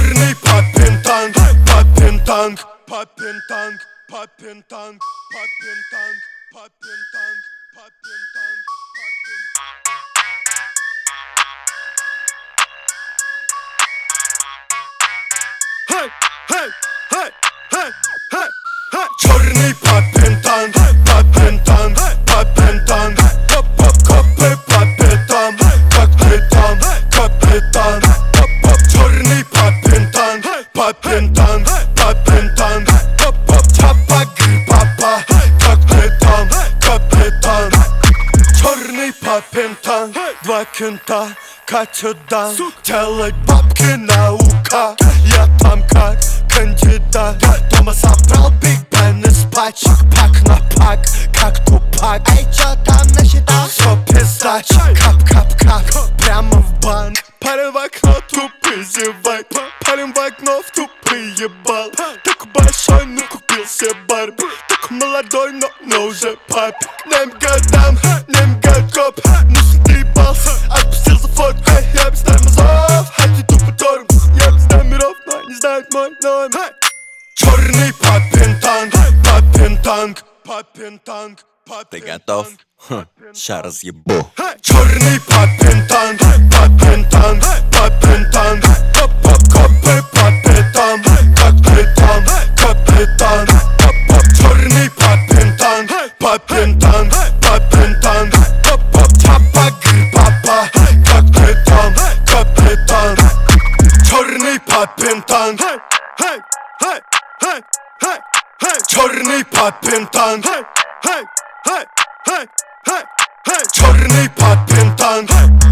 Черный папин танк, папин танк, папин танк, папин танк, папин танк, папин танк, папин танк, папин танк. Hey, hey, hey, hey, hey, hey. Черный папин танк, папин танк, папин танк, капитан, капитан, капитан. Черный папин танк, папин танк, папин танк, папа, капитан, капитан. Черный папин танк, два кента катят дан. Делать бабки наука, я там как кандидат. Дома собрал Биг Бен из пачек, пак на пак, как Тупак. Эй, чё там насчитал? Все пиздач, кап-кап-кап, прямо в банк. Парень в окно тупый зевает, парень в окно в тупый ебал. Такой большой, но купил себе Барби. Такой молодой, но уже папик. Нем годам, нем годкоп, ну съебался, отпустил за фотку. Я без тормозов, хоть тупо тормоз. Я без номеров, но не знают мой номер. Черный папин танк, папин танк, папин танк. Ты готов? Ща разъебу. Черный папин танк, папин танк, папин танк. Капитан, капитан, капитан. Черный папин танк, папин танк, папин танк. Папа, капитан, капитан. Черный папин танк. Черный папин танк. Черный папин танк.